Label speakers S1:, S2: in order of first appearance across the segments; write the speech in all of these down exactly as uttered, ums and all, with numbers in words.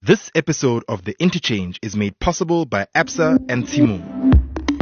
S1: This episode of The Interchange is made possible by ABSA and Tshimomo.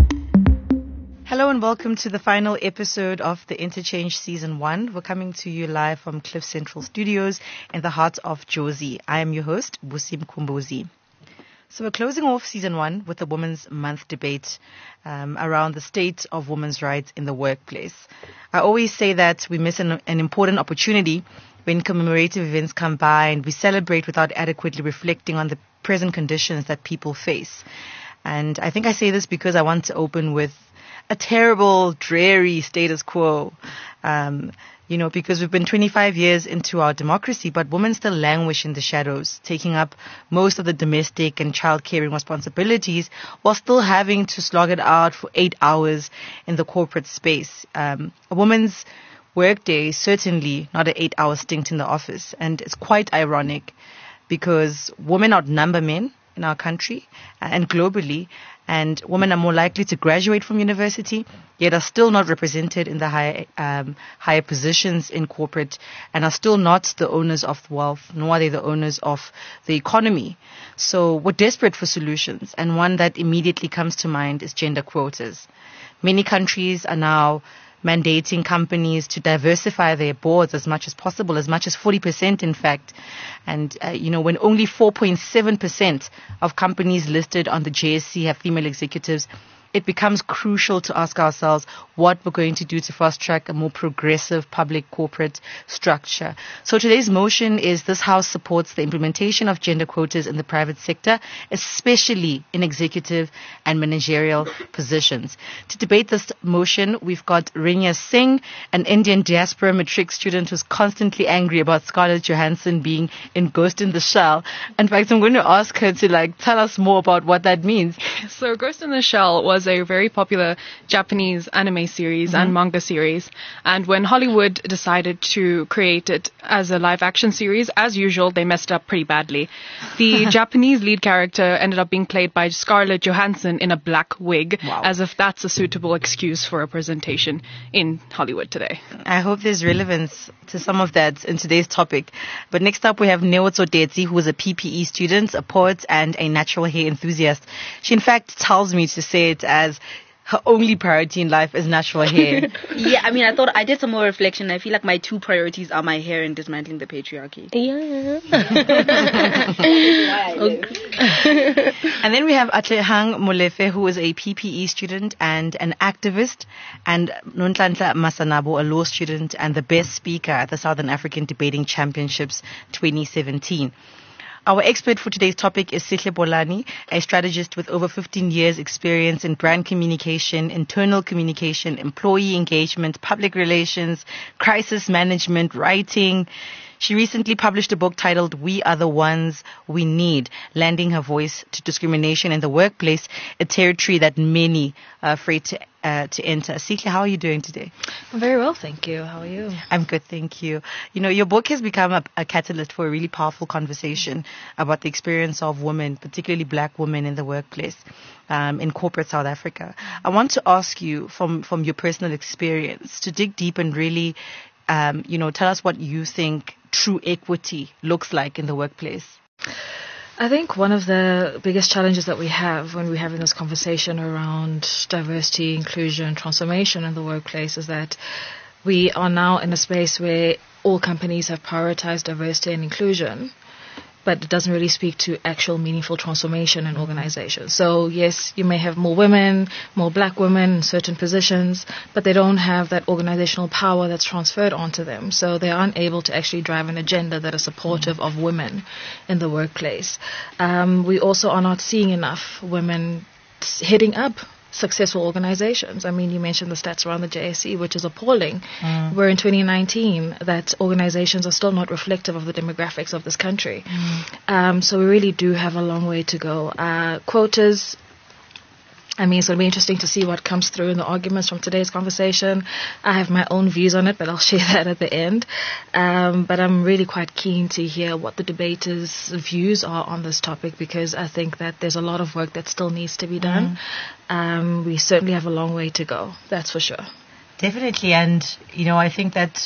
S2: Hello and welcome to the final episode of The Interchange Season one. We're coming to you live from Cliff Central Studios in the heart of Jozi. I am your host, Busi Mkhumbuzi. So we're closing off Season one with the Women's Month debate um, around the state of women's rights in the workplace. I always say that we miss an, an important opportunity when commemorative events come by and we celebrate without adequately reflecting on the present conditions that people face. And I think I say this because I want to open with a terrible, dreary status quo, um, you know, because we've been twenty-five years into our democracy, but women still languish in the shadows, taking up most of the domestic and child caring responsibilities while still having to slog it out for eight hours in the corporate space. Um, a woman's workday is certainly not an eight-hour stint in the office, and it's quite ironic because women outnumber men in our country and globally, and women are more likely to graduate from university, yet are still not represented in the higher, um, higher positions in corporate, and are still not the owners of wealth, nor are they the owners of the economy. So we're desperate for solutions, and one that immediately comes to mind is gender quotas. Many countries are now mandating companies to diversify their boards as much as possible, as much as forty percent in fact. And, uh, you know, when only four point seven percent of companies listed on the J S C have female executives, it becomes crucial to ask ourselves what we're going to do to fast track a more progressive public corporate structure. So today's motion is this House supports the implementation of gender quotas in the private sector, especially in executive and managerial positions. To debate this motion, we've got Renya Singh, an Indian diaspora matric student who's constantly angry about Scarlett Johansson being in Ghost in the Shell. In fact, I'm going to ask her to like tell us more about what that means.
S3: So Ghost in the Shell was a very popular Japanese anime series mm-hmm. and manga series. And when Hollywood decided to create it as a live action series, as usual, they messed up pretty badly. The Japanese lead character ended up being played by Scarlett Johansson in a black wig, wow. as if that's a suitable excuse for representation in Hollywood today.
S2: I hope there's relevance to some of that in today's topic. But next up, we have Neo Tsodetsi, who is a P P E student, a poet, and a natural hair enthusiast. She, in fact, tells me to say it as her only priority in life is natural hair.
S4: Yeah, I mean, I thought I did some more reflection. I feel like my two priorities are my hair and dismantling the patriarchy.
S2: Yeah. And then we have Atlehang Molefe, who is a P P E student and an activist, and Nonhlanhla Masanabo, a law student and the best speaker at the Southern African Debating Championships twenty seventeen. Our expert for today's topic is Sihle Bolani, a strategist with over fifteen years experience in brand communication, internal communication, employee engagement, public relations, crisis management, writing. She recently published a book titled We Are the Ones We Need, lending her voice to discrimination in the workplace, a territory that many are afraid to uh, to enter. Sihle, how are you doing today?
S5: I'm very well, thank you. How are you?
S2: I'm good, thank you. You know, your book has become a, a catalyst for a really powerful conversation about the experience of women, particularly black women in the workplace um, in corporate South Africa. I want to ask you from, from your personal experience to dig deep and really, um, you know, tell us what you think true equity looks like in the workplace.
S5: I think one of the biggest challenges that we have when we're having this conversation around diversity, inclusion, transformation in the workplace is that we are now in a space where all companies have prioritized diversity and inclusion, but it doesn't really speak to actual meaningful transformation in organizations. So yes, you may have more women, more black women in certain positions, but they don't have that organizational power that's transferred onto them. So they aren't able to actually drive an agenda that is supportive mm-hmm. of women in the workplace. Um, we also are not seeing enough women heading up successful organizations. I mean, you mentioned the stats around the J S C, which is appalling. Mm. Where in twenty nineteen, that organizations are still not reflective of the demographics of this country. Mm. Um, so we really do have a long way to go. Uh, quotas, I mean, it's going to be interesting to see what comes through in the arguments from today's conversation. I have my own views on it, but I'll share that at the end. Um, but I'm really quite keen to hear what the debaters' views are on this topic, because I think that there's a lot of work that still needs to be done. Mm. Um, we certainly have a long way to go, that's for sure.
S2: Definitely, and, you know, I think that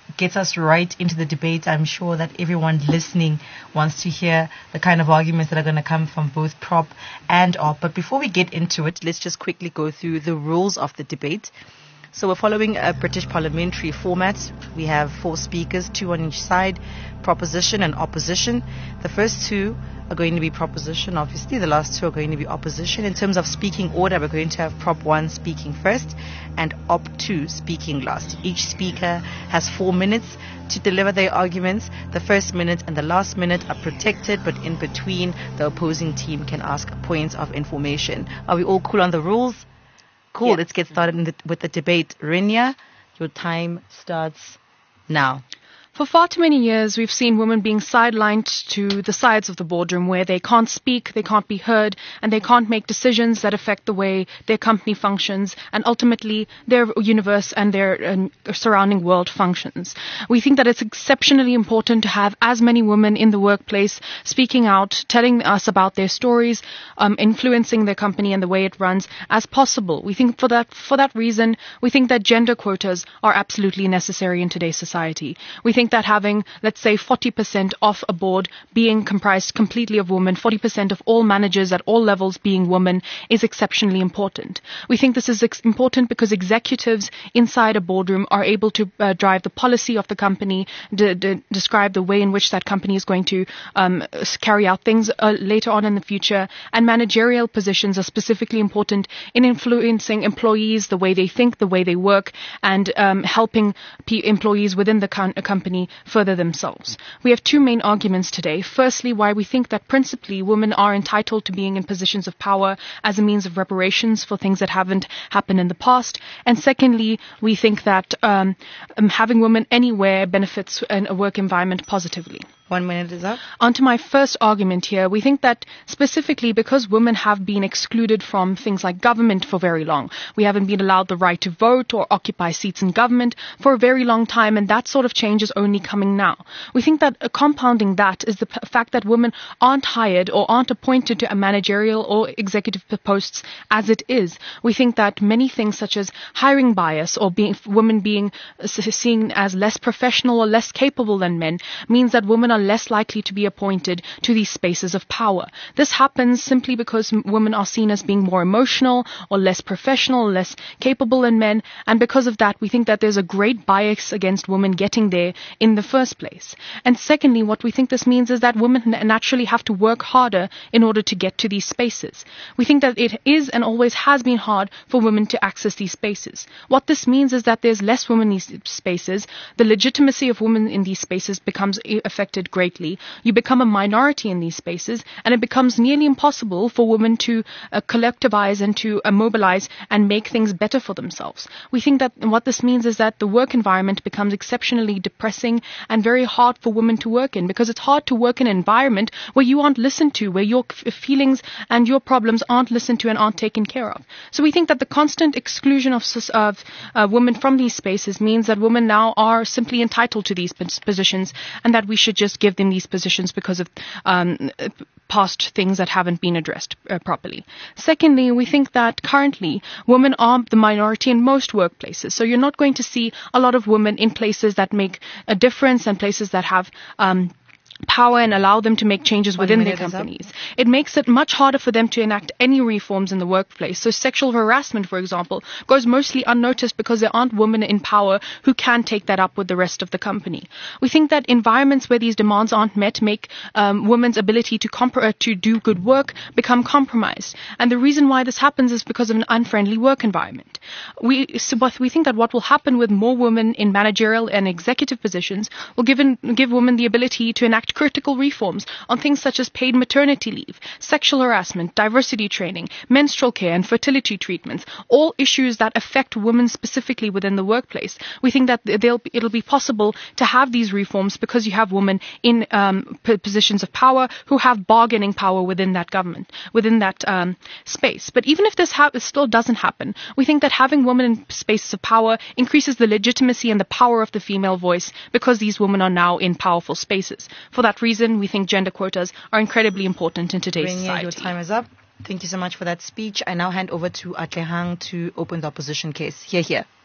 S2: gets us right into the debate. I'm sure that everyone listening wants to hear the kind of arguments that are going to come from both prop and op. But before we get into it, let's just quickly go through the rules of the debate. So we're following a British parliamentary format. We have four speakers, two on each side, proposition and opposition. The first two are going to be proposition, obviously. The last two are going to be opposition. In terms of speaking order, we're going to have prop one speaking first and op two speaking last. Each speaker has four minutes to deliver their arguments. The first minute and the last minute are protected, but in between, the opposing team can ask points of information. Are we all cool on the rules? Cool.
S4: Yes.
S2: Let's get started in the, with the debate. Rinya, your time starts now.
S3: For far too many years, we've seen women being sidelined to the sides of the boardroom where they can't speak, they can't be heard, and they can't make decisions that affect the way their company functions and ultimately their universe and their um, surrounding world functions. We think that it's exceptionally important to have as many women in the workplace speaking out, telling us about their stories, um, influencing their company and the way it runs as possible. We think for that, for that reason, we think that gender quotas are absolutely necessary in today's society. We think that having, let's say, forty percent of a board being comprised completely of women, forty percent of all managers at all levels being women is exceptionally important. We think this is ex- important because executives inside a boardroom are able to uh, drive the policy of the company, d- d- describe the way in which that company is going to um, carry out things uh, later on in the future, and managerial positions are specifically important in influencing employees, the way they think, the way they work, and um, helping p- employees within the co- company further themselves. We have two main arguments today. Firstly, why we think that principally women are entitled to being in positions of power as a means of reparations for things that haven't happened in the past. And secondly, we think that um, um, having women anywhere benefits in a work environment positively.
S2: One minute is up.
S3: On to my first argument here. We think that specifically because women have been excluded from things like government for very long, we haven't been allowed the right to vote or occupy seats in government for a very long time, and that sort of change is only coming now. We think that uh, compounding that is the p- fact that women aren't hired or aren't appointed to a managerial or executive p- posts as it is. We think that many things such as hiring bias or being women being uh, seen as less professional or less capable than men means that women are less likely to be appointed to these spaces of power. This happens simply because m- women are seen as being more emotional or less professional, or less capable than men, and because of that we think that there's a great bias against women getting there in the first place. And secondly, what we think this means is that women n- naturally have to work harder in order to get to these spaces. We think that it is and always has been hard for women to access these spaces. What this means is that there's less women in these spaces, the legitimacy of women in these spaces becomes i- affected greatly. You become a minority in these spaces, and it becomes nearly impossible for women to uh, collectivize and to uh, mobilize and make things better for themselves. We think that what this means is that the work environment becomes exceptionally depressing and very hard for women to work in, because it's hard to work in an environment where you aren't listened to, where your f- feelings and your problems aren't listened to and aren't taken care of. So we think that the constant exclusion of, sus- of uh, women from these spaces means that women now are simply entitled to these pos- positions, and that we should just give them these positions because of um, past things that haven't been addressed uh, properly. Secondly, we think that currently women are the minority in most workplaces. So you're not going to see a lot of women in places that make a difference and places that have um, power and allow them to make changes
S2: One
S3: within their
S2: minute is up.
S3: companies. It makes it much harder for them to enact any reforms in the workplace. So sexual harassment, for example, goes mostly unnoticed because there aren't women in power who can take that up with the rest of the company. We think that environments where these demands aren't met make um, women's ability to comp- uh, to do good work become compromised. And the reason why this happens is because of an unfriendly work environment. We, so but we think that what will happen with more women in managerial and executive positions will give, in, give women the ability to enact critical reforms on things such as paid maternity leave, sexual harassment, diversity training, menstrual care and fertility treatments, all issues that affect women specifically within the workplace. We think that they'll, it'll be possible to have these reforms because you have women in um, p- positions of power who have bargaining power within that government, within that um, space. But even if this ha- still doesn't happen, we think that having women in spaces of power increases the legitimacy and the power of the female voice because these women are now in powerful spaces. For that reason, we think gender quotas are incredibly important in today's
S2: Rainier,
S3: society.
S2: your time is up. Thank you so much for that speech. I now hand over to Atlehang to open the opposition case. Here, here.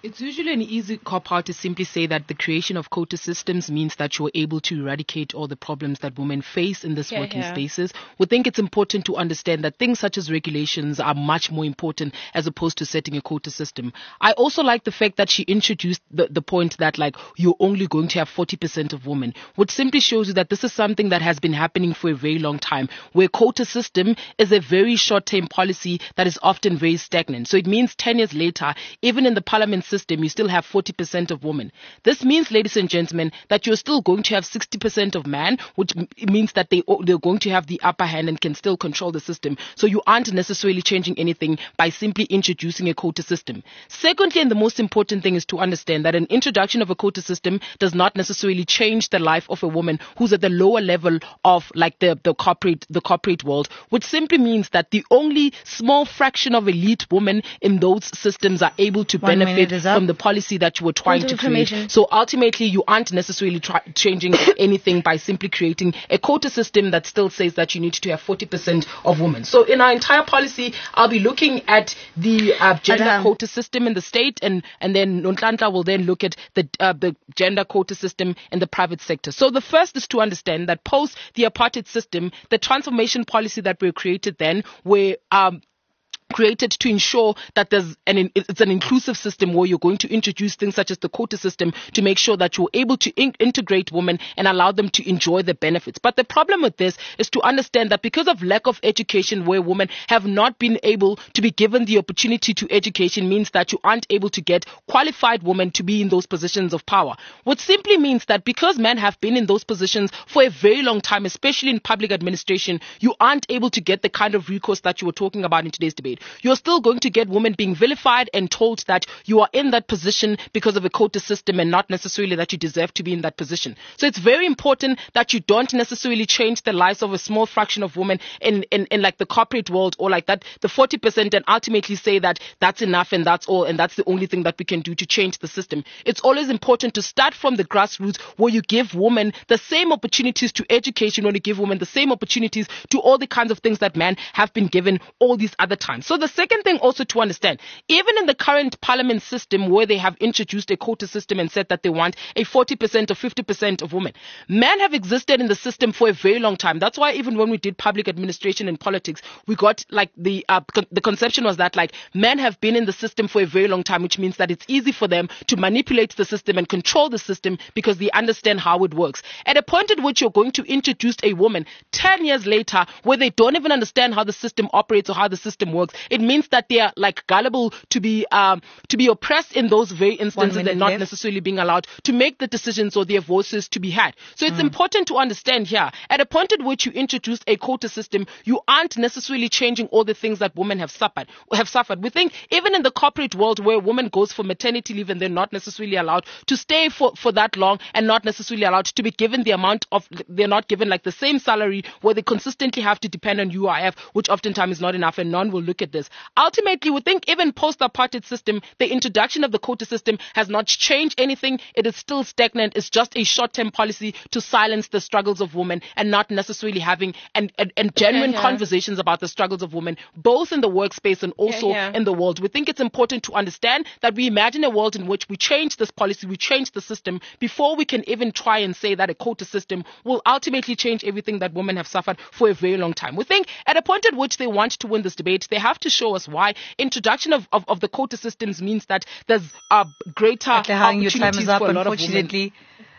S6: It's usually an easy cop-out to simply say that the creation of quota systems means that you're able to eradicate all the problems that women face in this
S4: Yeah,
S6: working
S4: yeah.
S6: spaces. We think it's important to understand that things such as regulations are much more important as opposed to setting a quota system. I also like the fact that she introduced the, the point that like you're only going to have forty percent of women, which simply shows you that this is something that has been happening for a very long time, where quota system is a very short-term policy that is often very stagnant. So it means ten years later, even in the parliament system, you still have forty percent of women. This means, ladies and gentlemen, that you're still going to have sixty percent of men, which m- means that they, they're going to have the upper hand and can still control the system. So you aren't necessarily changing anything by simply introducing a quota system. Secondly, and the most important thing is to understand that an introduction of a quota system does not necessarily change the life of a woman who's at the lower level of like the, the corporate the corporate world, which simply means that the only small fraction of elite women in those systems are able to
S2: One
S6: benefit
S2: minute is up.
S6: from the policy that you were trying
S4: Point
S6: to
S4: of
S6: create.
S4: information.
S6: So ultimately, you aren't necessarily try- changing anything by simply creating a quota system that still says that you need to have forty percent of women. So in our entire policy, I'll be looking at the uh, gender
S4: Adam.
S6: quota system in the state, and and then Nonhlanhla will then look at the uh, the gender quota system in the private sector. So the first is to understand that post the apartheid system, the transformation policy that we created then were um, created to ensure that there's an it's an inclusive system where you're going to introduce things such as the quota system to make sure that you're able to in- integrate women and allow them to enjoy the benefits. But the problem with this is to understand that because of lack of education, where women have not been able to be given the opportunity to education, means that you aren't able to get qualified women to be in those positions of power, which simply means that because men have been in those positions for a very long time, especially in public administration, you aren't able to get the kind of recourse that you were talking about in today's debate. You're still going to get women being vilified and told that you are in that position because of a quota system and not necessarily that you deserve to be in that position. So it's very important that you don't necessarily change the lives of a small fraction of women in, in, in like the corporate world or like that, the forty percent, and ultimately say that that's enough and that's all and that's the only thing that we can do to change the system. It's always important to start from the grassroots where you give women the same opportunities to education, when you give women the same opportunities to all the kinds of things that men have been given all these other times. So the second thing also to understand, even in the current parliament system where they have introduced a quota system and said that they want a forty percent or fifty percent of women, men have existed in the system for a very long time. That's why even when we did public administration and politics, we got like the uh, con- the conception was that like men have been in the system for a very long time, which means that it's easy for them to manipulate the system and control the system because they understand how it works. At a point at which you're going to introduce a woman ten years later where they don't even understand how the system operates or how the system works, it means that they are like gullible to be um, to be oppressed in those very instances
S2: minute
S6: and not
S2: left.
S6: necessarily being allowed to make the decisions or their voices to be had. So it's important to understand here, at a point at which you introduce a quota system, you aren't necessarily changing all the things that women have suffered. Have suffered. We think even in the corporate world where a woman goes for maternity leave and they're not necessarily allowed to stay for, for that long and not necessarily allowed to be given the amount of, they're not given like the same salary, where they consistently have to depend on U I F, which oftentimes is not enough, and none will look at this. Ultimately, we think even post-apartheid system, the introduction of the quota system has not changed anything. It is still stagnant. It's just a short-term policy to silence the struggles of women and not necessarily having and, and, and genuine
S3: Yeah, yeah.
S6: conversations about the struggles of women, both in the workspace and also
S3: Yeah, yeah.
S6: in the world. We think it's important to understand that we imagine a world in which we change this policy, we change the system before we can even try and say that a quota system will ultimately change everything that women have suffered for a very long time. We think at a point at which they want to win this debate, they have to show us why introduction of, of, of the quota systems means that there's a greater
S2: Atlehang, your time
S6: opportunities
S2: is up,
S6: for a lot of women.
S2: unfortunately.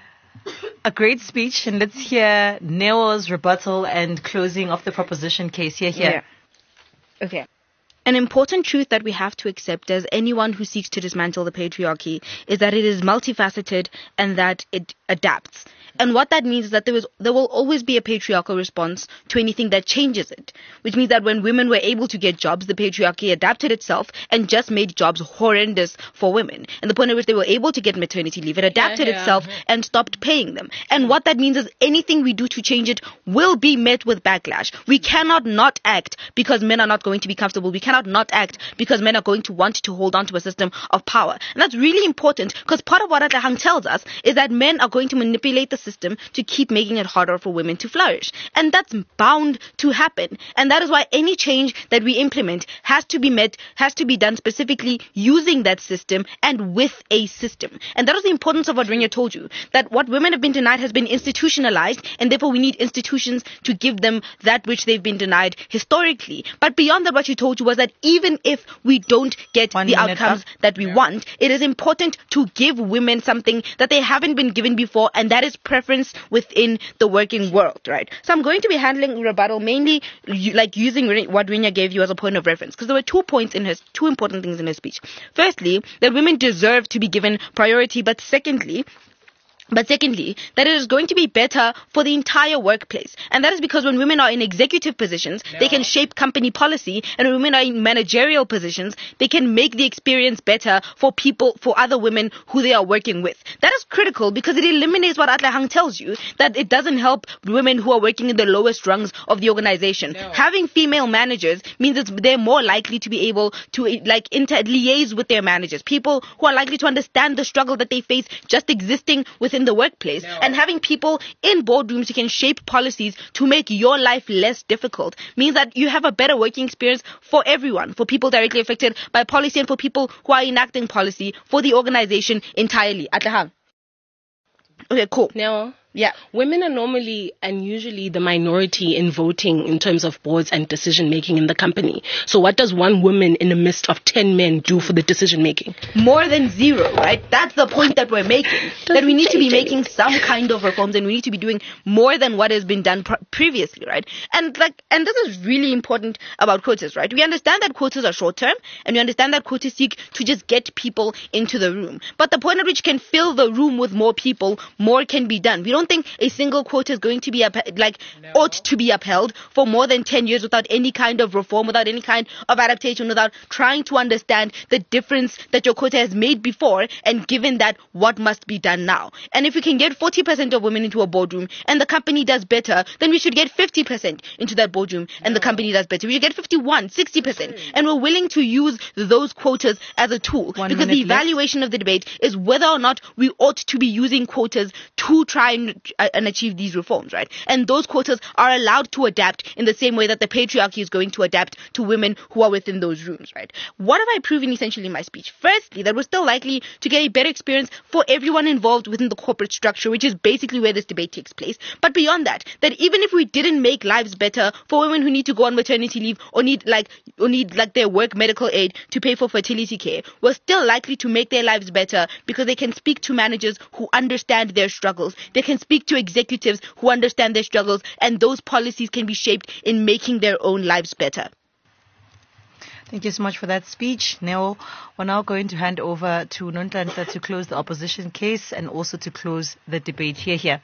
S2: A great speech, and let's hear Neo's rebuttal and closing of the proposition case. Here, here.
S4: Yeah. Okay. An important truth that we have to accept as anyone who seeks to dismantle the patriarchy is that it is multifaceted and that it adapts. And what that means is that there was there will always be a patriarchal response to anything that changes it, which means that when women were able to get jobs, the patriarchy adapted itself and just made jobs horrendous for women. And the point at which they were able to get maternity leave, it adapted
S3: yeah.
S4: itself and stopped paying them. And what that means is anything we do to change it will be met with backlash. We cannot not act because men are not going to be comfortable. We cannot not act because men are going to want to hold on to a system of power. And that's really important because part of what Atlehang tells us is that men are going to manipulate the system to keep making it harder for women to flourish. And that's bound to happen. And that is why any change that we implement has to be met, has to be done specifically using that system and with a system. And that is the importance of what Renia told you, that what women have been denied has been institutionalized, and therefore we need institutions to give them that which they've been denied historically. But beyond that, what she told you was that even if we don't get
S2: One
S4: the
S2: minute
S4: outcomes
S2: up.
S4: that we want, it is important to give women something that they haven't been given before, and that is preference within the working world, right? So I'm going to be handling rebuttal mainly u- like using Re- what Renia gave you as a point of reference, because there were two points in her, two important things in her speech. Firstly, that women deserve to be given priority, but secondly, But secondly, that it is going to be better for the entire workplace. And that is because when women are in executive positions, they can shape company policy. And when women are in managerial positions, they can make the experience better for people, for other women who they are working with. That is critical because it eliminates what Atlahang tells you, that it doesn't help women who are working in the lowest rungs of the organization. No. Having female managers means it's, they're more likely to be able to like inter liaise with their managers. People who are likely to understand the struggle that they face just existing within the workplace. No. And having people in boardrooms who can shape policies to make your life less difficult means that you have a better working experience for everyone, for people directly affected by policy and for people who are enacting policy for the organization entirely. Atlahang. Okay, cool.
S6: Now,
S4: yeah,
S6: women are normally and usually the minority in voting in terms of boards and decision making in the company. So what does one woman in the midst of ten men do for the decision making?
S4: More than zero, right? That's the point that we're making. That we need to be making some kind of reforms, and we need to be doing more than what has been done pr- previously, right? And like, and this is really important about quotas, right? We understand that quotas are short term, and we understand that quotas seek to just get people into the room. But the point at which can fill the room with more people, more can be done. We don't think a single quota is going to be up, like no. ought to be upheld for more than ten years without any kind of reform, without any kind of adaptation, without trying to understand the difference that your quota has made before, and given that, what must be done now. And if we can get forty percent of women into a boardroom and the company does better, then we should get fifty percent into that boardroom and no. the company does better. We should get fifty-one, sixty percent. And we're willing to use those quotas as a tool.
S2: One
S4: because the evaluation
S2: left.
S4: of the debate is whether or not we ought to be using quotas to try and and achieve these reforms, right? And those quotas are allowed to adapt in the same way that the patriarchy is going to adapt to women who are within those rooms, right? What have I proven essentially in my speech? Firstly, that we're still likely to get a better experience for everyone involved within the corporate structure, which is basically where this debate takes place. But beyond that, that even if we didn't make lives better for women who need to go on maternity leave or need like or need like their work medical aid to pay for fertility care, we're still likely to make their lives better because they can speak to managers who understand their struggles. They can speak to executives who understand their struggles, and those policies can be shaped in making their own lives better.
S2: Thank you so much for that speech. Now, we're now going to hand over to Nonhlanhla to close the opposition case and also to close the debate. Here, here.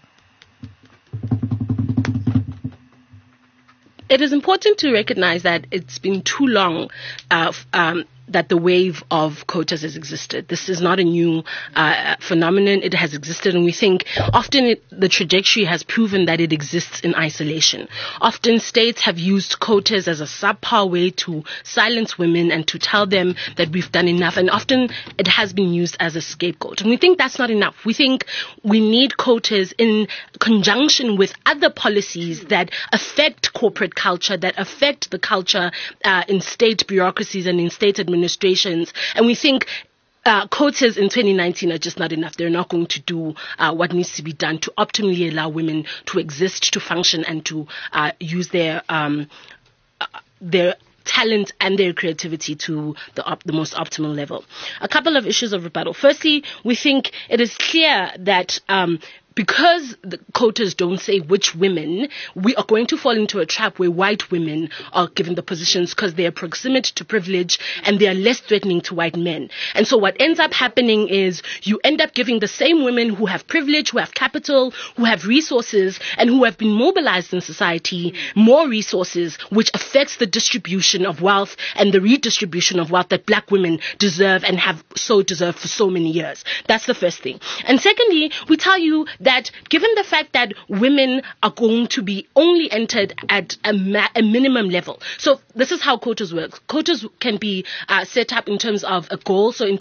S6: It is important to recognize that it's been too long uh, um, that the wave of quotas has existed. This is not a new uh, phenomenon. It has existed, and we think often it, the trajectory has proven that it exists in isolation. Often states have used quotas as a subpar way to silence women and to tell them that we've done enough, and often it has been used as a scapegoat. And we think that's not enough. We think we need quotas in conjunction with other policies that affect corporate culture, that affect the culture uh, in state bureaucracies and in state administrations. administrations. And we think uh, quotas in twenty nineteen are just not enough. They're not going to do uh, what needs to be done to optimally allow women to exist, to function, and to uh, use their um, uh, their talent and their creativity to the op- the most optimal level. A couple of issues of rebuttal. Firstly, we think it is clear that um, because the quotas don't say which women, we are going to fall into a trap where white women are given the positions because they are proximate to privilege and they are less threatening to white men. And so what ends up happening is you end up giving the same women who have privilege, who have capital, who have resources, and who have been mobilized in society more resources, which affects the distribution of wealth and the redistribution of wealth that black women deserve and have so deserved for so many years. That's the first thing. And secondly, we tell you that that given the fact that women are going to be only entered at a, ma- a minimum level. So this is how quotas work. Quotas can be uh, set up in terms of a goal. So in twenty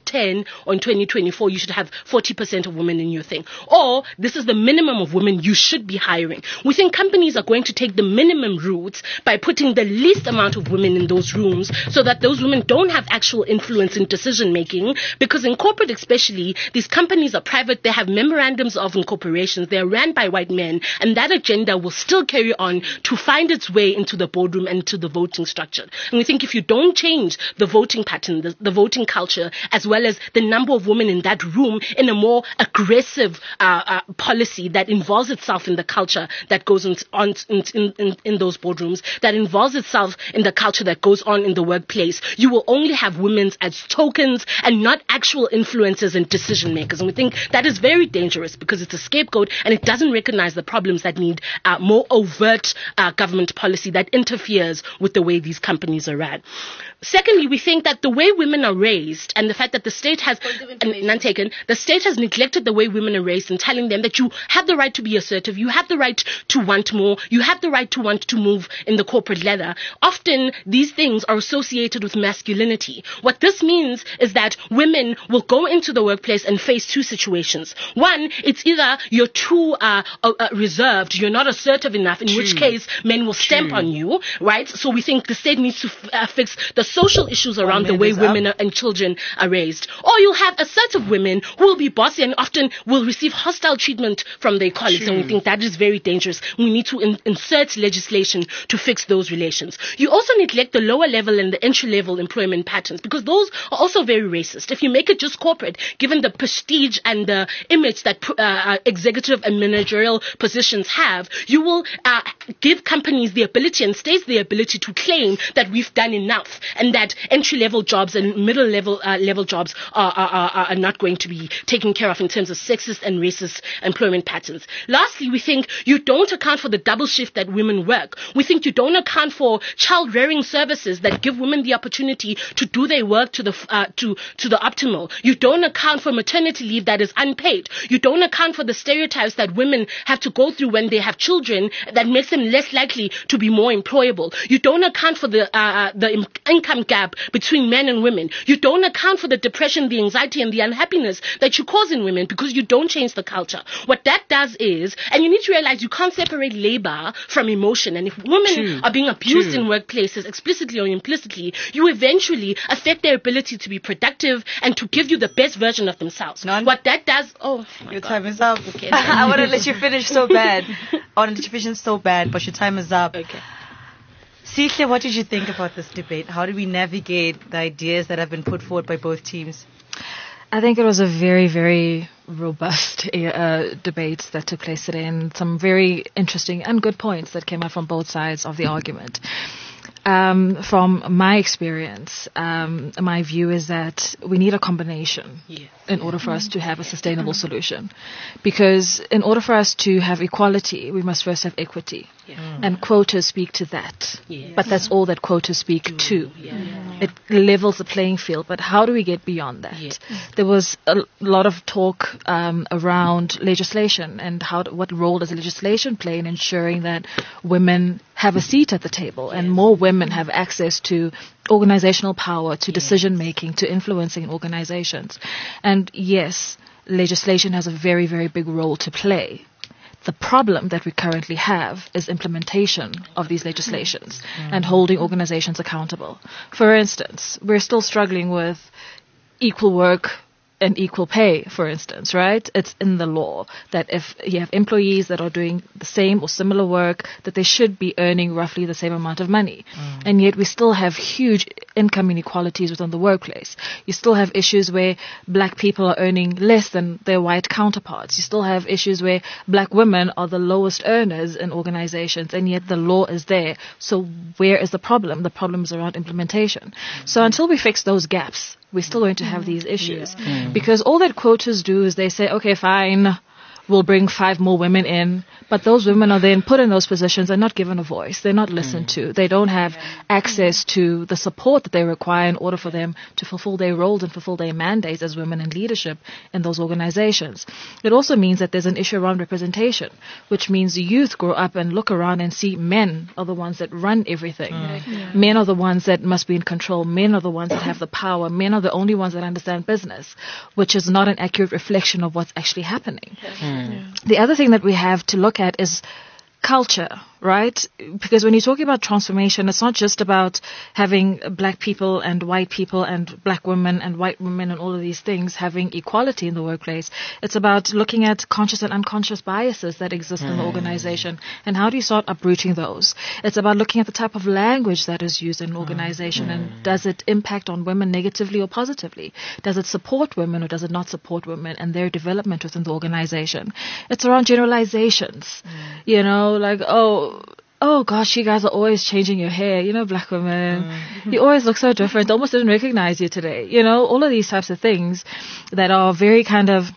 S6: ten, or in twenty twenty-four, you should have forty percent of women in your thing. Or this is the minimum of women you should be hiring. We think companies are going to take the minimum route by putting the least amount of women in those rooms so that those women don't have actual influence in decision making. Because in corporate especially, these companies are private, they have memorandums of incorporations, they're ran by white men, and that agenda will still carry on to find its way into the boardroom and to the voting structure. And we think if you don't change the voting pattern, the, the voting culture, as well as the number of women in that room in a more aggressive uh, uh, policy that involves itself in the culture that goes on, on in, in, in, in those boardrooms, that involves itself in the culture that goes on in the workplace, you will only have women as tokens and not actual influencers and decision makers. And we think that is very dangerous because it's a scapegoat and it doesn't recognize the problems that need uh, more overt uh, government policy that interferes with the way these companies are run. Secondly, we think that the way women are raised and the fact that the state has, and none taken, the state has neglected the way women are raised and telling them that you have the right to be assertive, you have the right to want more, you have the right to want to move in the corporate ladder. Often these things are associated with masculinity. What this means is that women will go into the workplace and face two situations. One, it's either you're too uh, uh, reserved, you're not assertive enough, in True. which case men will stamp True. on you, right? So we think the state needs to f- uh, fix the social issues around the way women are, and children are raised. Or you'll have assertive women who will be bossy and often will receive hostile treatment from their colleagues. True. And we think that is very dangerous. We need to in- insert legislation to fix those relations. You also neglect the lower level and the entry level employment patterns because those are also very racist. If you make it just corporate, given the prestige and the image that uh, executive and managerial positions have, you will uh, give companies the ability and states the ability to claim that we've done enough and that entry-level jobs and middle-level uh, level jobs are, are, are, are not going to be taken care of in terms of sexist and racist employment patterns. Lastly, we think you don't account for the double shift that women work. We think you don't account for child-rearing services that give women the opportunity to do their work to the uh, to to the optimal. You don't account for maternity leave that is unpaid. You don't account for the stereotypes that women have to go through when they have children that makes them less likely to be more employable. You don't account for the uh, the income gap between men and women. You don't account for the depression, the anxiety, and the unhappiness that you cause in women because you don't change the culture. What that does is, and you need to realize you can't separate labor from emotion. And if women True. are being abused True. in workplaces, explicitly or implicitly, you eventually affect their ability to be productive and to give you the best version of themselves.
S2: None.
S6: What that does, oh,
S2: your
S6: God.
S2: time is up.
S6: Okay.
S2: I want to let you finish so bad. I want to let you finish so bad, but your time is up.
S6: Okay.
S2: Sihle, what did you think about this debate? How do we navigate the ideas that have been put forward by both teams?
S5: I think it was a very, very robust uh, debate that took place today and some very interesting and good points that came out from both sides of the argument. Um, from my experience, um, my view is that we need a combination yes. in order for us to have a sustainable solution. Because in order for us to have equality, we must first have equity. Yeah. Mm. And quotas speak to that. Yes. But that's all that quotas speak mm. to. Yeah. It levels the playing field. But how do we get beyond that? Yes. There was a lot of talk um, around legislation and how what role does legislation play in ensuring that women have a seat at the table yes. and more women have access to organizational power, to yes. decision making, to influencing in organizations. And yes, legislation has a very, very big role to play. The problem that we currently have is implementation of these legislations mm-hmm. and holding organizations accountable. For instance, we're still struggling with equal work and equal pay, for instance, right? It's in the law that if you have employees that are doing the same or similar work, that they should be earning roughly the same amount of money. Mm. And yet we still have huge income inequalities within the workplace. You still have issues where black people are earning less than their white counterparts. You still have issues where black women are the lowest earners in organizations, and yet the law is there. So where is the problem? The problem is around implementation. Mm. So until we fix those gaps, we're still going to have these issues. Yeah. Mm. Because all that quotas do is they say, okay, fine, we'll bring five more women in, but those women are then put in those positions and not given a voice. They're not listened to. They don't have access to the support that they require in order for them to fulfill their roles and fulfill their mandates as women in leadership in those organizations. It also means that there's an issue around representation, which means the youth grow up and look around and see men are the ones that run everything. Yeah. Men are the ones that must be in control. Men are the ones that have the power. Men are the only ones that understand business, which is not an accurate reflection of what's actually happening. Mm. The other thing that we have to look at is culture, right? Because when you're talking about transformation, it's not just about having black people and white people and black women and white women and all of these things having equality in the workplace. It's about looking at conscious and unconscious biases that exist mm. in the organization and how do you start uprooting those. It's about looking at the type of language that is used in an organization mm. and does it impact on women negatively or positively? Does it support women or does it not support women and their development within the organization? It's around generalizations, mm. you know, like, oh, oh gosh, you guys are always changing your hair, you know, black women. Mm. You always look so different. Almost didn't recognize you today. You know, all of these types of things that are very kind of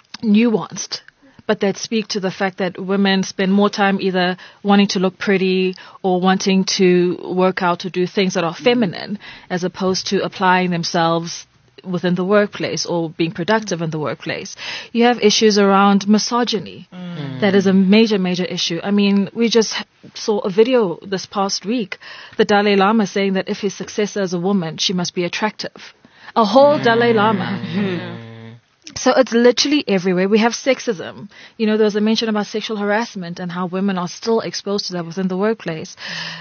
S5: nuanced, but that speak to the fact that women spend more time either wanting to look pretty or wanting to work out or do things that are feminine as opposed to applying themselves within the workplace or being productive in the workplace. You have issues around misogyny. Mm. That is a major, major issue. I mean, we just saw a video this past week, the Dalai Lama saying that if his successor is a woman, she must be attractive. A whole mm. Dalai Lama. Mm. So it's literally everywhere. We have sexism. You know, there was a mention about sexual harassment and how women are still exposed to that within the workplace.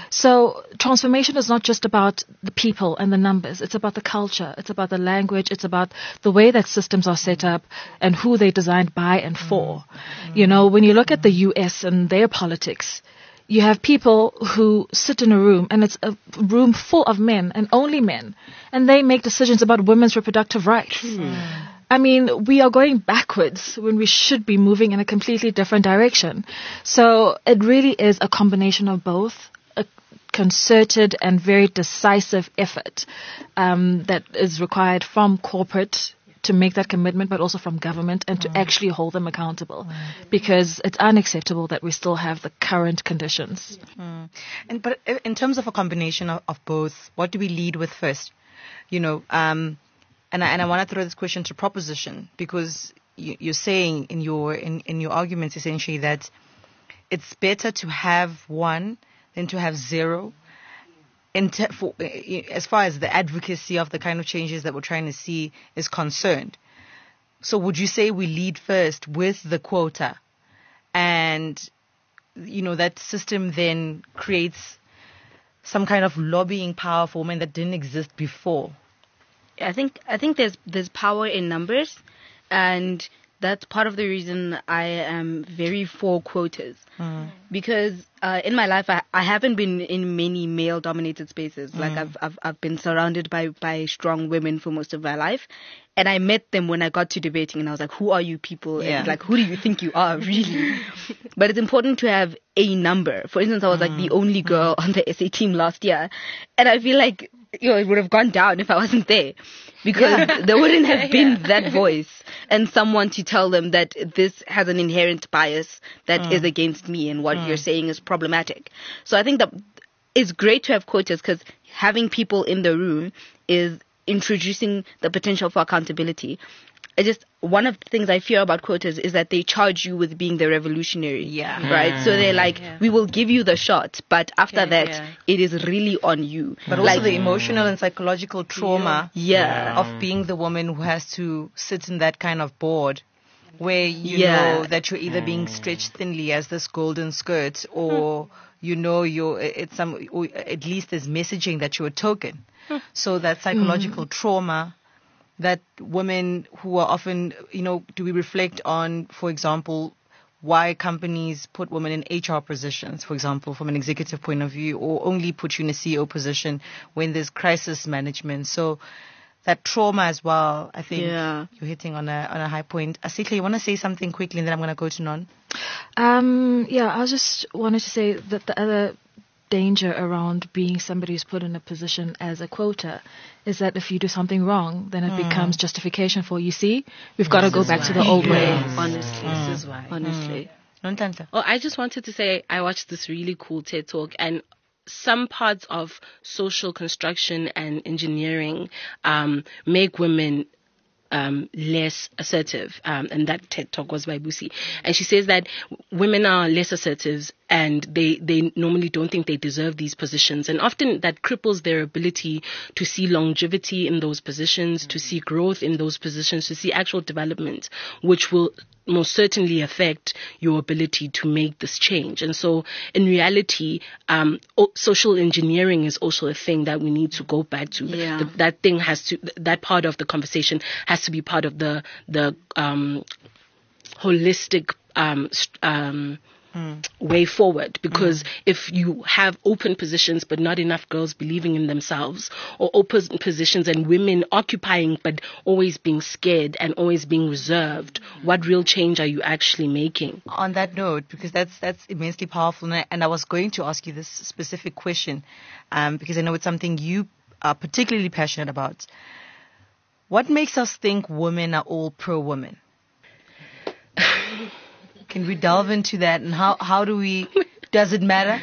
S5: So transformation is not just about the people and the numbers. It's about the culture. It's about the language. It's about the way that systems are set up and who they're designed by and for. You know, when you look at the U S and their politics, you have people who sit in a room and it's a room full of men and only men, and they make decisions about women's reproductive rights. Mm. I mean, we are going backwards when we should be moving in a completely different direction. So it really is a combination of both, a concerted and very decisive effort um, that is required from corporate to make that commitment, but also from government and to mm. actually hold them accountable, mm. because it's unacceptable that we still have the current conditions.
S2: Mm. And but in terms of a combination of, of both, what do we lead with first? You know, um, and I, and I want to throw this question to proposition, because you, you're saying in your in, in your arguments essentially that it's better to have one than to have zero. In te- for, as far as the advocacy of the kind of changes that we're trying to see is concerned. So would you say we lead first with the quota, and, you know, that system then creates some kind of lobbying power for women that didn't exist before?
S4: I think I think there's there's power in numbers, and that's part of the reason I am very for quotas. Mm. Because uh, in my life, I, I haven't been in many male-dominated spaces. Mm. Like I've, I've I've been surrounded by, by strong women for most of my life. And I met them when I got to debating, and I was like, who are you people? Yeah. And like, who do you think you are, really? But it's important to have a number. For instance, I was mm. like the only girl on the S A team last year. And I feel like, you know, it would have gone down if I wasn't there, because yeah. there wouldn't have been yeah. that voice and someone to tell them that this has an inherent bias that mm. is against me and what mm. you're saying is problematic. So I think that it's great to have quotas, because having people in the room is introducing the potential for accountability. I just, one of the things I fear about quotas is that they charge you with being the revolutionary. Yeah. Right? Mm. So they're like, yeah. we will give you the shot, but after okay, that, yeah. it is really on you.
S2: But
S4: like,
S2: also the emotional and psychological trauma yeah. of being the woman who has to sit in that kind of board where you yeah. know that you're either being stretched thinly as this golden skirt, or you know you're, it's some, or at least there's messaging that you're a token. So that psychological mm. trauma that women who are often, you know, do we reflect on, for example, why companies put women in H R positions, for example, from an executive point of view, or only put you in a C E O position when there's crisis management. So that trauma as well, I think yeah. you're hitting on a on a high point. Asikhle, you want to say something quickly, and then I'm going to go to Non?
S5: Um, yeah, I just wanted to say that the other danger around being somebody who's put in a position as a quota is that if you do something wrong, then it mm. becomes justification for, you see, we've got to go back why. to the old
S7: yeah.
S5: way.
S7: Honestly,
S2: Mm.
S7: this is why. Honestly.
S2: Mm.
S7: Oh, I just wanted to say I watched this really cool TED Talk, and some parts of social construction and engineering um, make women Um, less assertive, um, and that TED Talk was by Busi, and she says that women are less assertive and they, they normally don't think they deserve these positions, and often that cripples their ability to see longevity in those positions, to see growth in those positions, to see actual development, which will most certainly affect your ability to make this change. And so in reality, um, o- social engineering is also a thing that we need to go back to.
S4: Yeah.
S7: The, that thing has to, that part of the conversation has to be part of the, the, um, holistic, um, st- um, Mm. way forward, because mm. if you have open positions but not enough girls believing in themselves, or open positions and women occupying but always being scared and always being reserved, mm. what real change are you actually making?
S2: On that note, because that's that's immensely powerful, and I, and I was going to ask you this specific question, um, because I know it's something you are particularly passionate about. What makes us think women are all pro-women? Can we delve into that, and how, how do we, does it matter?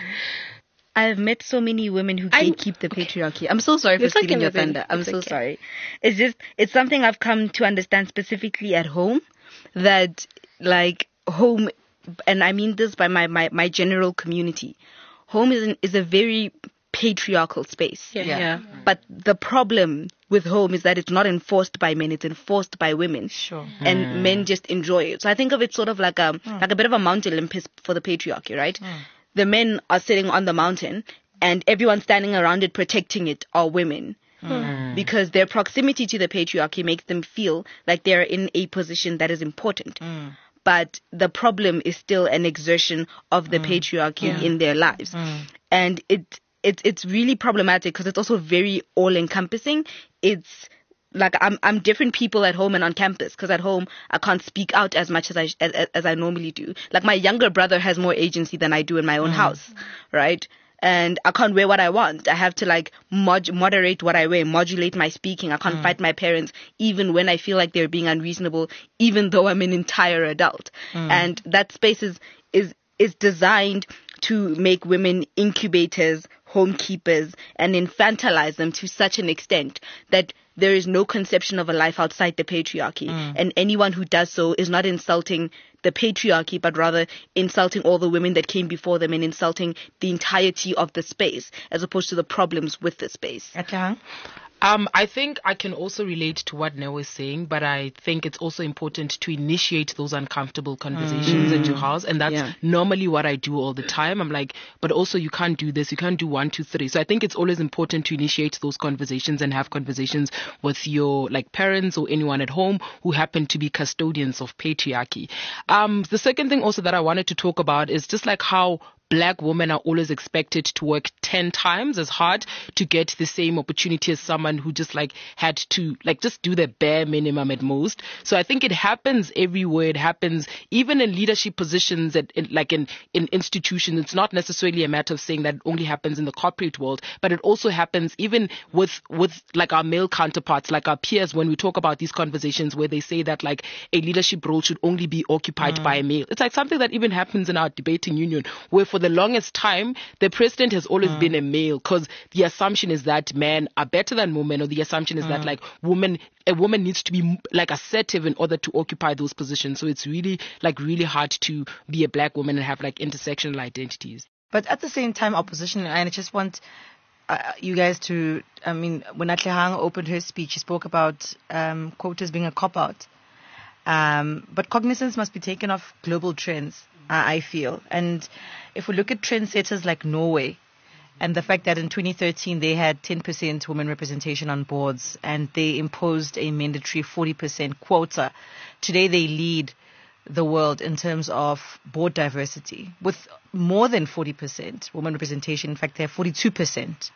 S4: I've met so many women who can't keep the patriarchy. I'm so sorry for stealing your thunder. I'm so okay. sorry. It's just, it's something I've come to understand specifically at home, that like home, and I mean this by my, my, my general community, home is, an, is a very patriarchal space.
S7: Yeah. yeah.
S4: But the problem with home is that it's not enforced by men, it's enforced by women.
S2: Sure.
S4: And
S2: mm.
S4: men just enjoy it. So I think of it sort of like a mm. like a bit of a Mount Olympus for the patriarchy, right? Mm. The men are sitting on the mountain and everyone standing around it protecting it are women. Mm. Because their proximity to the patriarchy makes them feel like they're in a position that is important. Mm. But the problem is still an exertion of the mm. patriarchy yeah. in their lives. Mm. And it It's it's really problematic because it's also very all-encompassing. It's like I'm I'm different people at home and on campus, because at home I can't speak out as much as I as, as I normally do. Like my younger brother has more agency than I do in my own mm. house, right? And I can't wear what I want. I have to like mod- moderate what I wear, modulate my speaking. I can't mm. fight my parents even when I feel like they're being unreasonable, even though I'm an entire adult. Mm. And that space is is is designed to make women incubators, homekeepers, and infantilize them to such an extent that there is no conception of a life outside the patriarchy. Mm. And anyone who does so is not insulting the patriarchy, but rather insulting all the women that came before them and insulting the entirety of the space, as opposed to the problems with the space.
S2: Okay.
S6: Um, I think I can also relate to what Nell is saying, but I think it's also important to initiate those uncomfortable conversations mm. at your house. And that's yeah. normally what I do all the time. I'm like, but also you can't do this. You can't do one, two, three. So I think it's always important to initiate those conversations and have conversations with your like parents or anyone at home who happen to be custodians of patriarchy. Um, the second thing also that I wanted to talk about is just like how Black women are always expected to work ten times as hard to get the same opportunity as someone who just like had to like just do the bare minimum at most. So I think it happens everywhere. It happens even in leadership positions at in, like in, in institutions. It's not necessarily a matter of saying that it only happens in the corporate world, but it also happens even with, with like our male counterparts, like our peers, when we talk about these conversations where they say that like a leadership role should only be occupied mm. by a male. It's like something that even happens in our debating union, where for the longest time, the president has always mm. been a male, because the assumption is that men are better than women, or the assumption is mm. that like women, a woman needs to be like assertive in order to occupy those positions. So it's really like really hard to be a Black woman and have like intersectional identities.
S2: But at the same time, opposition, and I just want uh, you guys to, I mean, when Atlehang opened her speech, she spoke about um, quotas being a cop-out. Um, but cognizance must be taken of global trends, uh, I feel. And if we look at trendsetters like Norway, and the fact that in twenty thirteen they had ten percent women representation on boards, and they imposed a mandatory forty percent quota, today they lead the world in terms of board diversity, with more than forty percent women representation. In fact, they have forty-two percent.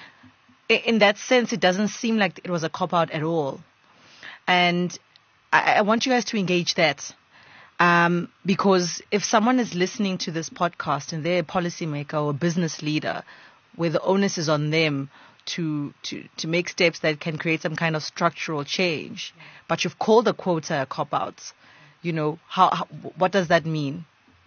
S2: In that sense, it doesn't seem like it was a cop-out at all. And I, I want you guys to engage that. Um, because if someone is listening to this podcast and they're a policymaker or a business leader, where the onus is on them to, to, to make steps that can create some kind of structural change, but you've called a quota a cop-out, you know, how, how what does that mean?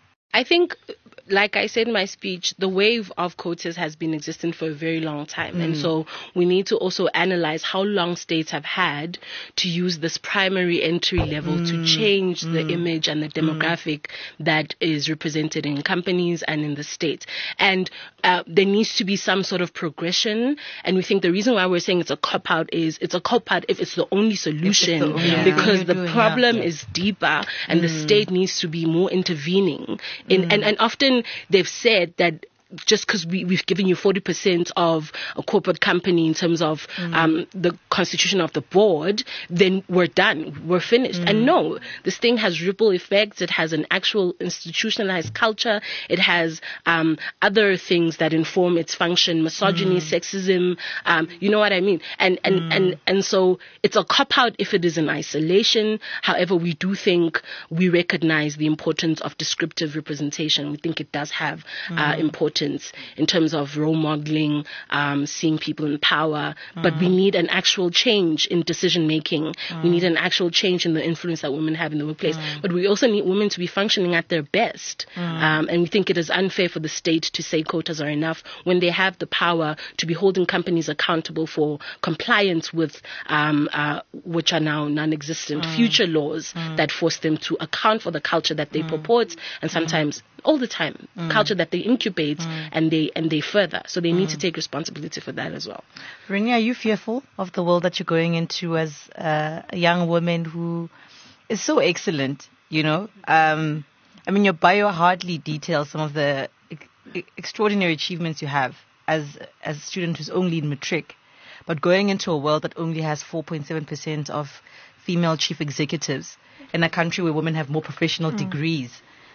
S7: I think, like I said in my speech, the wave of quotas has been existing for a very long time. Mm. And so we need to also analyze how long states have had to use this primary entry level mm. to change mm. the image and the demographic mm. that is represented in companies and in the state. And uh, there needs to be some sort of progression. And we think the reason why we're saying it's a cop-out is it's a cop-out if it's the only solution,
S2: the only yeah.
S7: because the
S2: doing,
S7: problem
S2: yeah.
S7: is deeper and mm. the state needs to be more intervening. In,
S2: mm.
S7: and, and often they've said that just because we, we've given you forty percent of a corporate company in terms of mm. um, the constitution of the board, then we're done, we're finished. Mm. And no, this thing has ripple effects. It has an actual institutionalized culture. It has um, other things that inform its function, misogyny, mm. sexism, um, you know what I mean? And, and, mm. and, and so it's a cop-out if it is in isolation. However, we do think we recognize the importance of descriptive representation. We think it does have mm. uh, importance in terms of role modeling, um, seeing people in power, mm. but we need an actual change in decision making. Mm. We need an actual change in the influence that women have in the workplace. Mm. But we also need women to be functioning at their best. Mm. Um, and we think it is unfair for the state to say quotas are enough when they have the power to be holding companies accountable for compliance with um, uh, which are now non-existent mm. future laws mm. that force them to account for the culture that they mm. purport, and sometimes mm. all the time, mm. culture that they incubate mm. and they and they further. So they need mm. to take responsibility for that as well.
S2: Rini, are you fearful of the world that you're going into as uh, a young woman who is so excellent, you know? Um, I mean, your bio hardly details some of the e- extraordinary achievements you have as, as a student who's only in matric, but going into a world that only has four point seven percent of female chief executives in a country where women have more professional mm. degrees.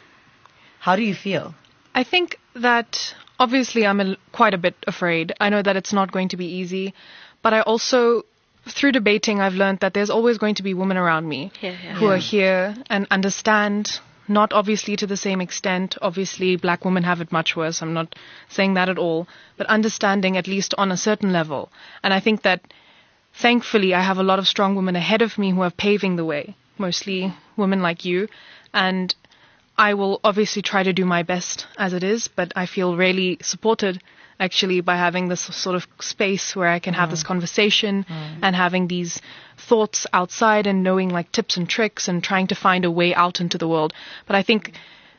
S2: How do you feel?
S3: I think that obviously I'm a, quite a bit afraid. I know that it's not going to be easy, but I also, through debating, I've learned that there's always going to be women around me
S7: yeah, yeah.
S3: who
S7: yeah.
S3: are here and understand, not obviously to the same extent. Obviously, black women have it much worse. I'm not saying that at all, but understanding at least on a certain level. And I think that thankfully I have a lot of strong women ahead of me who are paving the way, mostly women like you. And I will obviously try to do my best as it is, but I feel really supported actually by having this sort of space where I can have mm. this conversation mm. and having these thoughts outside and knowing like tips and tricks and trying to find a way out into the world. But I think,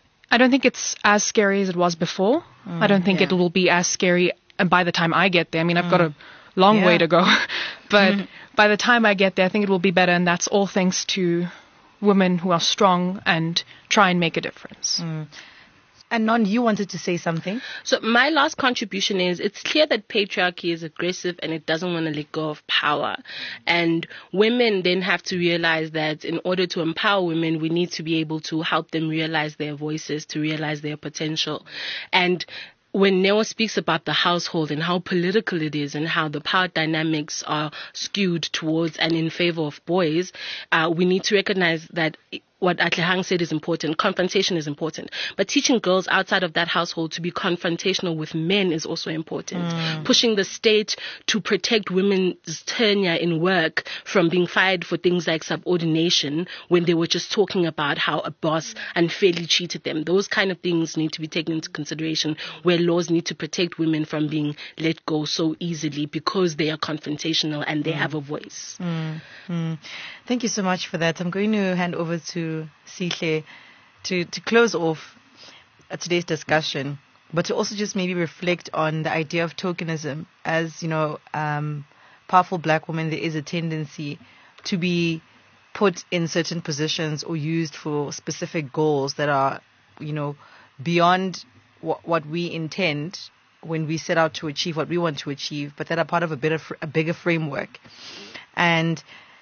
S3: I don't think it's as scary as it was before. Mm, I don't think yeah. it will be as scary and by the time I get there. I mean, I've mm. got a long yeah. way to go, but mm. by the time I get there, I think it will be better, and that's all thanks to women who are strong and try and make a difference.
S2: Mm. And Non, you wanted to say something?
S7: So my last contribution is, it's clear that patriarchy is aggressive and it doesn't want to let go of power. And women then have to realize that in order to empower women, we need to be able to help them realize their voices, to realize their potential. And when Neo speaks about the household and how political it is and how the power dynamics are skewed towards and in favor of boys, uh, we need to recognize that what Atlehang said is important. Confrontation is important. But teaching girls outside of that household to be confrontational with men is also important. Mm. Pushing the state to protect women's tenure in work from being fired for things like subordination when they were just talking about how a boss unfairly cheated them. Those kind of things need to be taken into consideration, where laws need to protect women from being let go so easily because they are confrontational and they mm. have a voice.
S2: Mm. Mm. Thank you so much for that. I'm going to hand over to Sihle to, to close off uh, today's discussion, but to also just maybe reflect on the idea of tokenism. As, you know, um, powerful black women, there is a tendency to be put in certain positions or used for specific goals that are, you know, beyond what, what we intend when we set out to achieve what we want to achieve, but that are part of a, bit of, a bigger framework. And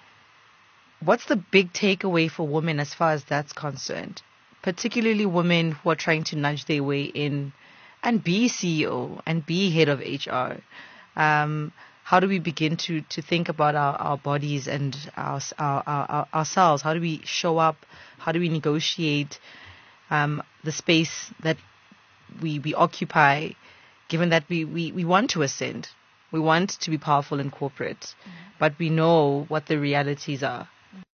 S2: what's the big takeaway for women as far as that's concerned? Particularly women who are trying to nudge their way in and be C E O and be head of H R. Um, how do we begin to, to think about our, our bodies and our, our, our, ourselves? How do we show up? How do we negotiate um, the space that we, we occupy, given that we, we, we want to ascend? We want to be powerful in corporate, mm. but we know what the realities are.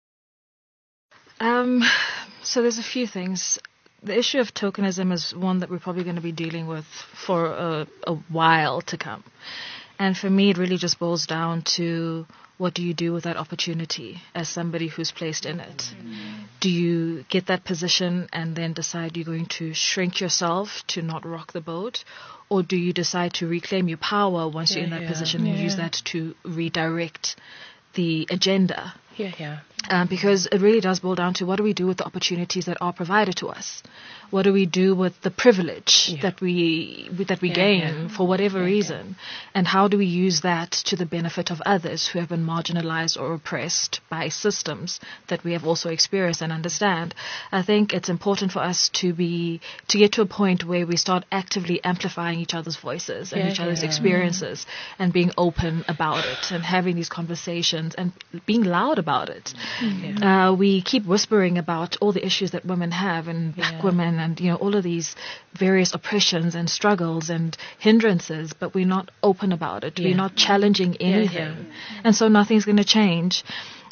S5: Um, so there's a few things. The issue of tokenism is one that we're probably going to be dealing with for a, a while to come. And for me, it really just boils down to what do you do with that opportunity as somebody who's placed in it? Mm. Do you get that position and then decide you're going to shrink yourself to not rock the boat? Or do you decide to reclaim your power once yeah, you're in that yeah. position yeah. and use that to redirect the agenda?
S6: Yeah, yeah.
S5: Um, because it really does boil down to what do we do with the opportunities that are provided to us? What do we do with the privilege yeah. that we that we yeah, gain yeah. for whatever yeah, reason? Yeah. And how do we use that to the benefit of others who have been marginalized or oppressed by systems that we have also experienced and understand? I think it's important for us to be to get to a point where we start actively amplifying each other's voices and yeah, each other's yeah. experiences and being open about it and having these conversations and being loud about it. Mm-hmm. Uh, we keep whispering about all the issues that women have and black yeah. women and, you know, all of these various oppressions and struggles and hindrances, but we're not open about it. Yeah. We're not challenging anything. Yeah, yeah. And so nothing's going to change.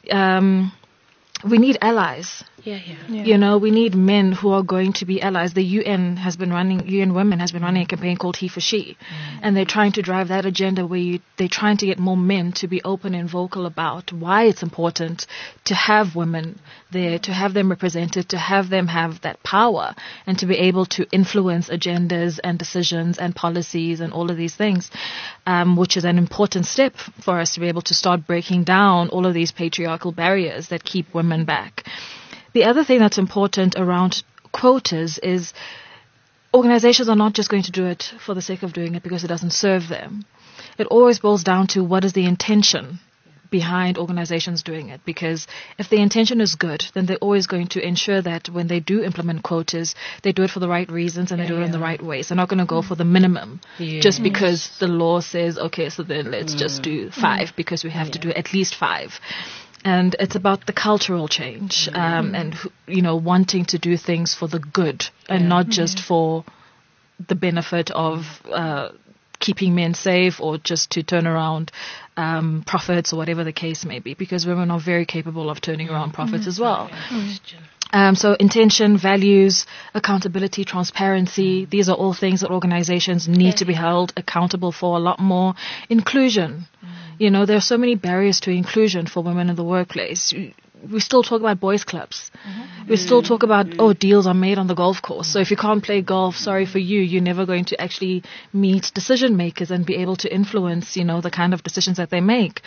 S5: Um, we need allies.
S6: Yeah, yeah, yeah.
S5: You know, we need men who are going to be allies. The U N has been running, U N Women has been running a campaign called He for She. Mm. And they're trying to drive that agenda where you, they're trying to get more men to be open and vocal about why it's important to have women there, to have them represented, to have them have that power and to be able to influence agendas and decisions and policies and all of these things, um, which is an important step for us to be able to start breaking down all of these patriarchal barriers that keep women back. The other thing that's important around quotas is organizations are not just going to do it for the sake of doing it because it doesn't serve them. It always boils down to what is the intention behind organizations doing it, because if the intention is good, then they're always going to ensure that when they do implement quotas, they do it for the right reasons and yeah, they do it yeah. in the right ways. They're not going to go for the minimum yeah. just because the law says, okay, so then let's mm. just do five because we have yeah. to do at least five. And it's about the cultural change um, and, you know, wanting to do things for the good and yeah. not just yeah. for the benefit of uh, keeping men safe or just to turn around um, profits or whatever the case may be, because women are very capable of turning around profits mm-hmm. as well. Mm-hmm. Um, so intention, values, accountability, transparency, these are all things that organizations need yeah. to be held accountable for a lot more. Inclusion. Mm. You know, there are so many barriers to inclusion for women in the workplace. We still talk about boys' clubs. Mm-hmm. We still talk about, oh, deals are made on the golf course. So if you can't play golf, sorry for you, you're never going to actually meet decision makers and be able to influence, you know, the kind of decisions that they make.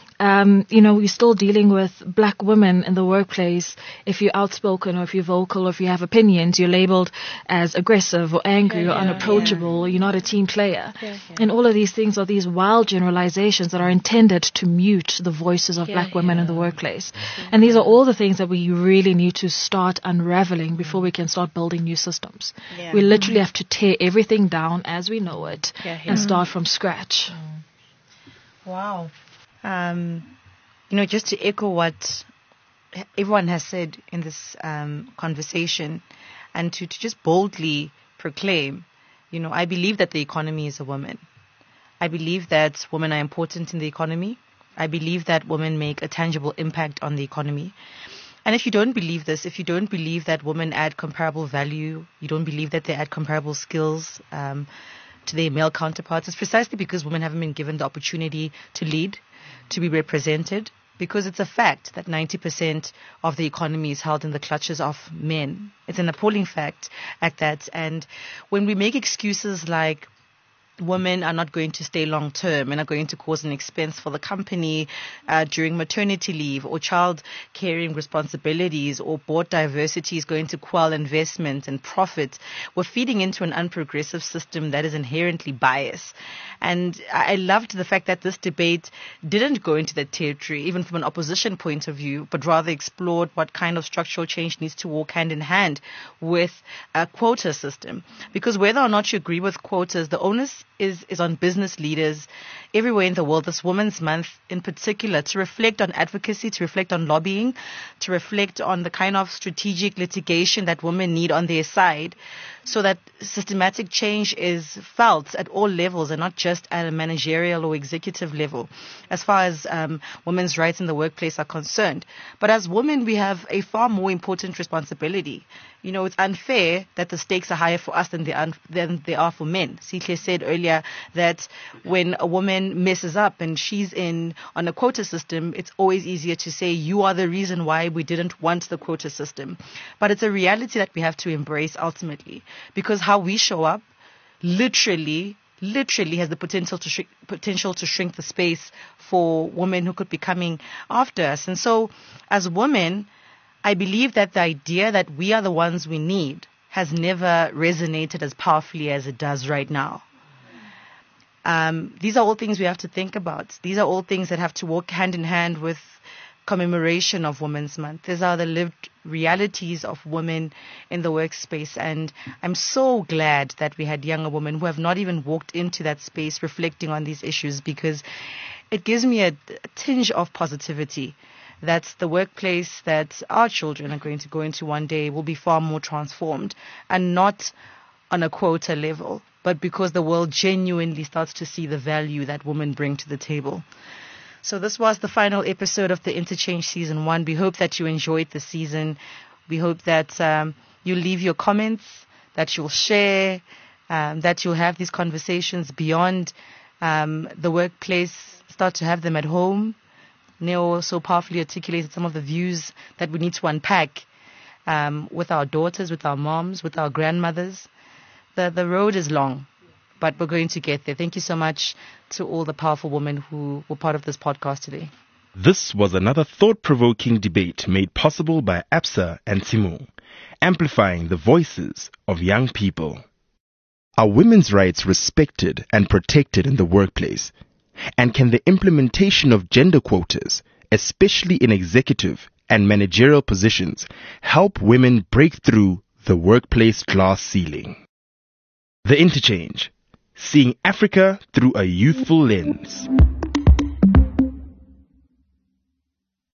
S5: Um, you know, we're still dealing with black women in the workplace. If you're outspoken or if you're vocal or if you have opinions, you're labeled as aggressive or angry yeah, or yeah, unapproachable yeah. or you're not a team player. Yeah, yeah. And all of these things are these wild generalizations that are intended to mute the voices of yeah, black women yeah. in the workplace. Yeah. And these are all the things that we really need to start unraveling before we can start building new systems. Yeah. We literally mm-hmm. have to tear everything down as we know it yeah, yeah. and start from scratch.
S2: Mm. Wow. Um, you know, just to echo what everyone has said in this um, conversation and to, to just boldly proclaim, you know, I believe that the economy is a woman. I believe that women are important in the economy. I believe that women make a tangible impact on the economy. And if you don't believe this, if you don't believe that women add comparable value, you don't believe that they add comparable skills um, to their male counterparts, it's precisely because women haven't been given the opportunity to lead, to be represented, because it's a fact that ninety percent of the economy is held in the clutches of men. It's an appalling fact at that. And when we make excuses like women are not going to stay long term and are going to cause an expense for the company uh, during maternity leave, or child caring responsibilities, or board diversity is going to quell investment and profit, we're feeding into an unprogressive system that is inherently biased. And I loved the fact that this debate didn't go into that territory, even from an opposition point of view, but rather explored what kind of structural change needs to walk hand in hand with a quota system. Because whether or not you agree with quotas, the onus is, is on business leaders everywhere in the world, this Women's Month in particular, to reflect on advocacy, to reflect on lobbying, to reflect on the kind of strategic litigation that women need on their side, so that systematic change is felt at all levels and not just at a managerial or executive level, as far as um, women's rights in the workplace are concerned. But as women, we have a far more important responsibility. You know, it's unfair that the stakes are higher for us than they are, than they are for men. Sihle said earlier that when a woman messes up and she's in on a quota system, it's always easier to say you are the reason why we didn't want the quota system. But it's a reality that we have to embrace ultimately, because how we show up literally literally has the potential to shrink, potential to shrink the space for women who could be coming after us. And so as women, I believe that the idea that we are the ones we need has never resonated as powerfully as it does right now. Um, these are all things we have to think about. These are all things that have to walk hand in hand with commemoration of Women's Month. These are the lived realities of women in the workspace. And I'm so glad that we had younger women who have not even walked into that space reflecting on these issues, because it gives me a, a tinge of positivity that the workplace that our children are going to go into one day will be far more transformed, and not on a quota level, but because the world genuinely starts to see the value that women bring to the table. So this was the final episode of the Interchange Season one. We hope that you enjoyed the season. We hope that um, you leave your comments, that you'll share, um, that you'll have these conversations beyond um, the workplace, start to have them at home. Neo so powerfully articulated some of the views that we need to unpack um, with our daughters, with our moms, with our grandmothers. The, the road is long, but we're going to get there. Thank you so much to all the powerful women who were part of this podcast today.
S1: This was another thought-provoking debate made possible by Absa and Timo, amplifying the voices of young people. Are women's rights respected and protected in the workplace? And can the implementation of gender quotas, especially in executive and managerial positions, help women break through the workplace glass ceiling? The Interchange, seeing Africa through a youthful lens.